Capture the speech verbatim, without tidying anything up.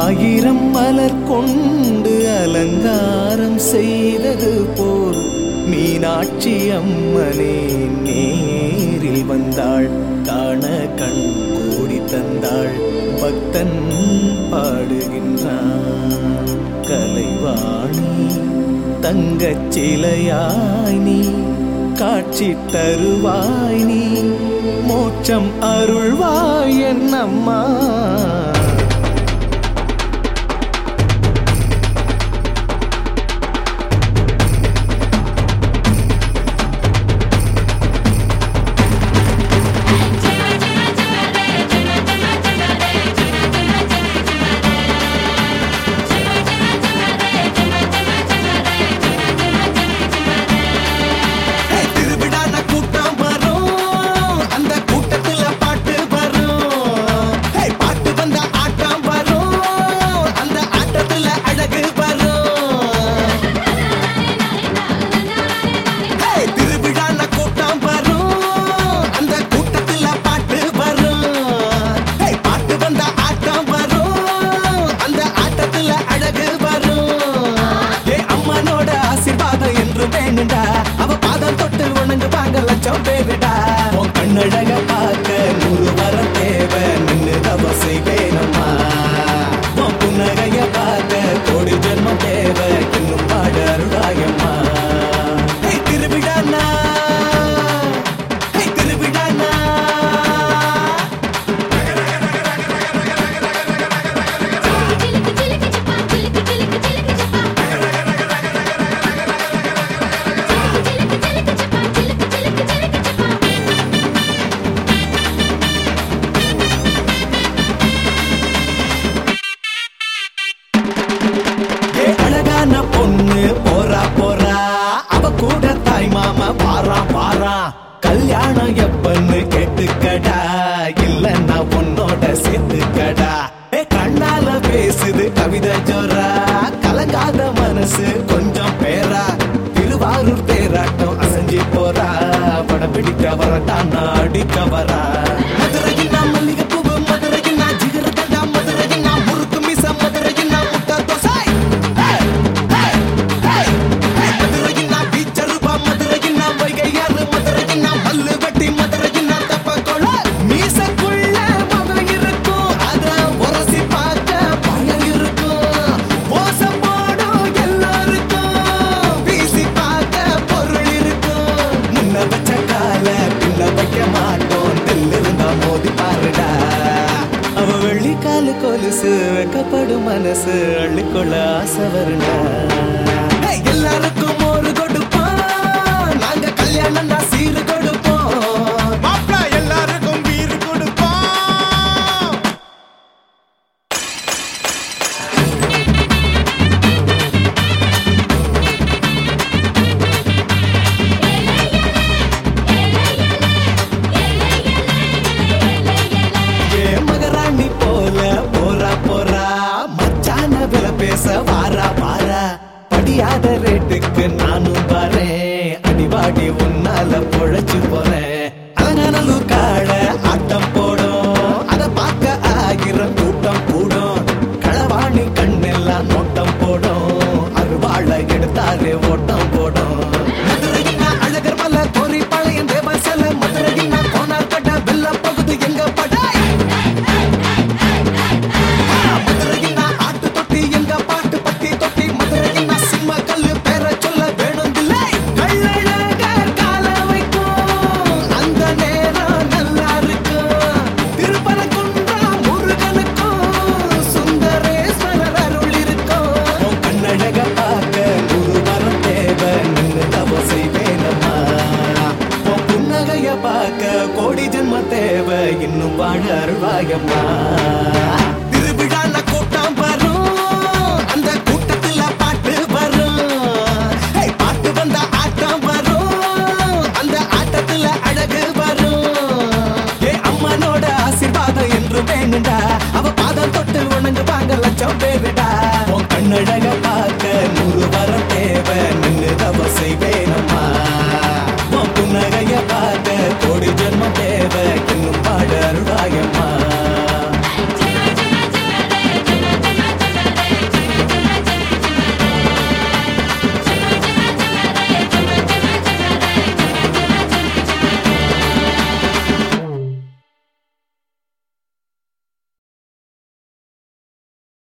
ஆயிரம் மலர் கொண்டு அலங்காரம் செய்தது போல் மீனாட்சி அம்மனே நேரில் வந்தாள். காண கண் கோடி தந்தாள். பக்தன் பாடுகின்றான். கலைவாணி தங்கச் சிலையாய் நீ காட்சி தருவாய். நீ மோட்சம் அருள்வாய் என் அம்மா. அவ பாதம் தொட்டு உணங்கு வாங்க லட்சம் பேருடா. உன் கண்ணழக பார்க்க நூறு வரம் தேவை. நின்று தவ செய்வேனம்மா. உன் புன்னகைய பார்க்க கோடி ஜென்மம் தேவை. இன்னும் பாட அருளாயம்மா. திருவிழானா திருவிழானா பொண்ணு போறா போறா. அவ கூட தாய் மாமா பாரா பாரா. கல்யாணம் எப்பன்னு கேட்டுக்கடா. இல்லன்னா உன்னோட சேர்த்துக்கடா. கண்ணால பேசுது கவிதை ஜோரா. கலங்காத மனசு கொஞ்சம் பேரா. திருவாரூர் தேராட்டம் அசைஞ்சி போறா. படம் பிடிக்க வரட்டா நான் அடிக்க வரா. மதுரையில் நான் மல்லிகை பூவு. மதுரையில் நான் ஜிகரதண்டா. மதுரையில் நான் முறுக்கு மிச. மதுரையில் நான் முட்டை தோசை. கொலுசு வெக்கப்படும் மனசு அள்ளிக்கொள்ள ஆசை வருண்டா. எல்லாருக்கும் ஒரு கொடுப்போம். நாங்க கல்யாணம் தான் சீரு கொடுப்போம். மாப்பிள எல்லாருக்கும் வீடு கொடுப்போம். மகராணி போல போறா போறா. மச்சான வில பேச வாரா வாரா. படியாத ரேட்டுக்கு நானும் வரேன். அடிவாடி உன்னால பொழைச்சு போறேன். அலங்காநல்லூர் காட ஆட்டம் போடும். அத பார்க்க ஆகிரம் கூட்டம் கூடும். களவாணி கண்ணெல்லாம் நோட்டம் போடும். அருவாள எடுத்தாரு ஓட்டம் போடும். மதுரையில் நான் அழகர் மலை கோரி பாளையம் தேவ சில. மதுரையில் நான் கோனார் கட்ட வெள்ள பகுதி எங்க பட. கோடி ஜென்ம தேவை. இன்னும் வாழ அருள்வாயம்மா. திருவிழால கூட்டம் வரும். அந்த கூட்டத்துல பாட்டு வரும். பாட்டு வந்த ஆட்டம் வரும். அந்த ஆட்டத்துல அழகு வரும். ஏ அம்மனோட ஆசீர்வாதம் என்று வேணுண்டா. அவ பாதம் தொட்டு உணங்கு வாங்க லட்சம் பேருடா. உன் கண்ணழ